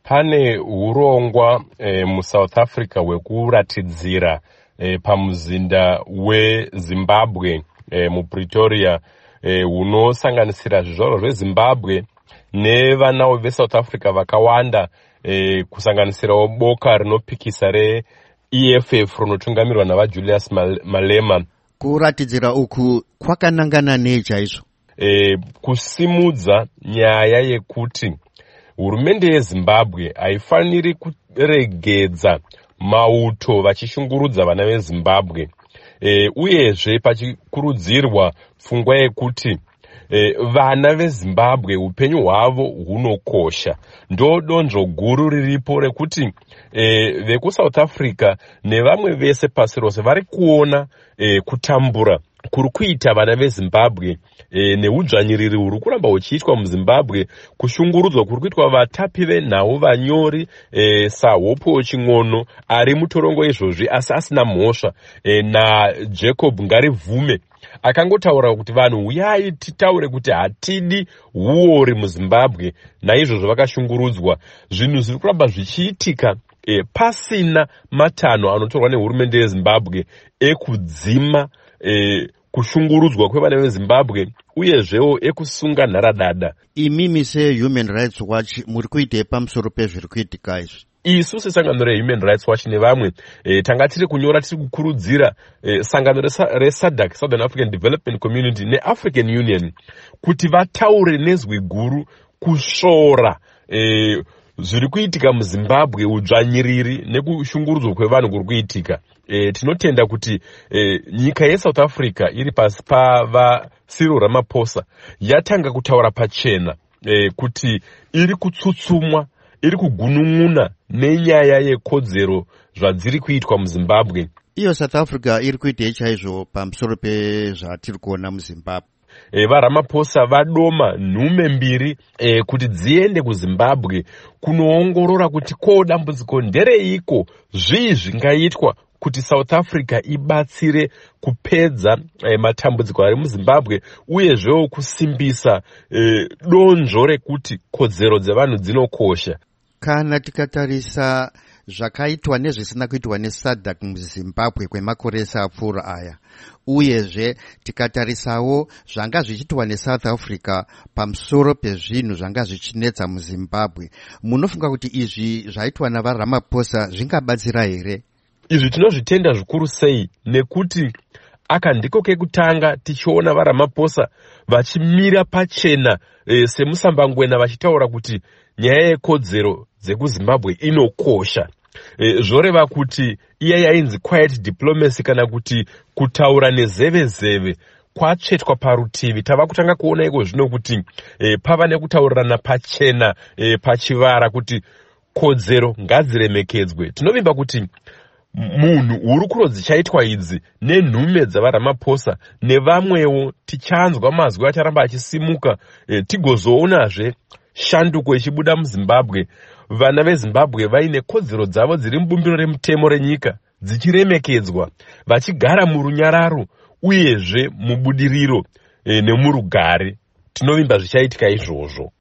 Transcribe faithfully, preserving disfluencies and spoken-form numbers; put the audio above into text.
Pane urongwa e, muSouth Africa hwekuratidzira e, pamuzinda weZimbabwe e, muPretoria e, hunosanganisira zvizvarwa zveZimbabwe nevanawo veSouth Africa vakawanda e, kusanganisirawo boka rinopikisa reE F F rinotungamirwa navaJulius Malema. Kuratidzira uku kwakanangana nei chaizvo? E, kusimudza nyaya yekuti hurumende yeZimbabwe haifaniri kuregedza mauto vachishungurudza vana veZimbabwe, e, uyezve pachikurudzirwa pfungwa yekuti e, vana veZimbabwe upenyu hwavo hunokosha. Ndo donzvo guru riripo rekuti e, vekuSouth Africa nevamwe vese pasi rose vari kuona e, kutambura kuri kuita vana veZimbabwe e, neudzvanyiriri huri kuramba huchiitwa muZimbabwe, kushungurudzwa kuri kuitwa vatapi venhau vanyori e, saHope Ching'ono ari mutorongo izvozvi asi asina mhosva e, naJacob Ngarivhume akangotaura kuti vanhu uyai titaure kuti hatidi huori muZimbabwe, naizvozvo vakashungurudzwa. Zvinhu zviri kuramba zvichiitika e, pasina matanho anotorwa nehurumende yeZimbabwe ekudzima e, kushungurudzwa kwevana veZimbabwe uyezvewo ekusunga nharadada. Imimi seHuman Rights Watch muri kuitei pamusoro pezviri kuitika izvi? Isu sesangano reHuman Rights Watch nevamwe e, tanga tiri kunyora tiri kukurudzira e, sangano reSADC, Southern African Development Community, neAfrican Union kuti vataure nezwi guru kusvora e, zviri kuitika muZimbabwe, udzvanyiriri nekushungurudzwa kwevanhu kuri kuitika. E, tinotenda kuti e, nyika yeSouth Africa iri pasi pavaCyril Ramaphosa yatanga kutaura pachena e, kuti iri kutsutsumwa, iri kugunun'una nenyaya yekodzero zvadziri kuitwa muZimbabwe. Iyo South Africa iri kuitei chaizvo pamusoro pezvatiri kuona muZimbabwe? E, vaRamaphosa vadoma nhume mbiri e, kuti dziende kuZimbabwe kunoongorora kuti ko dambudziko ndereiko, zvii zvingaitwa kuti South Africa ibatsire kupedza e, matambudziko ari muZimbabwe, uyezvewo kusimbisa e, donzvo rekuti kodzero dzevanhu dzinokosha. Kana tikatarisa zvakaitwa nezvisina kuitwa neSADC muZimbabwe kwemakore apfuura aya, uyezve tikatarisawo zvanga zvichiitwa neSouth Africa pamusoro pezvinhu zvanga zvichinetsa muZimbabwe, munofunga kuti izvi zvaitwa navaRamaphosa zvingabatsira here? Izvi tinozvitenda zvikuru sei, nekuti aka ndiko kekutanga tichiona vaRamaphosa vachimira pachena e, semusambangwena vachitaura kuti nyaya yekodzero dzekuZimbabwe inokosha. E, zvoreva kuti iya yainzi quiet diplomacy kana kuti kutaura nezevezeve kwatsvetwa parutivi. Tava kutanga kuona iko zvino kuti e, pava nekutaurirana pachena e, pachivara kuti kodzero ngadziremekedzwe. Tinovimba kuti munhu hurukuro dzichaitwa idzi nenhume dzavaRamaphosa nevamwewo tichanzwa mazwi acharamba achisimuka e, tigozoonazve shanduko ichibuda muZimbabwe, vana veZimbabwe vaine kodzero dzavo dziri mubumbiro remutemo renyika dzichiremekedzwa, vachigara murunyararo uyezve mubudiriro e, nemurugare. Tinovimba zvichaitika izvozvo.